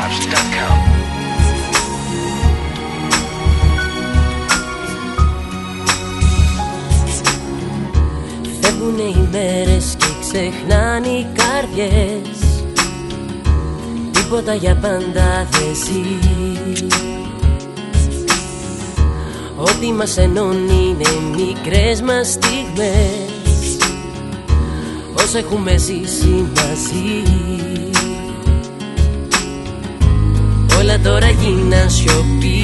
DJTouch.com. Φεύγουνε οι μέρες και ξεχνάνε οι καρδιές. Τίποτα για πάντα δεν ζει. Ό,τι μας ενώνει είναι μικρές μας στιγμές, όσα έχουμε ζήσει μαζί. Όλα τώρα γίναν σιωπή.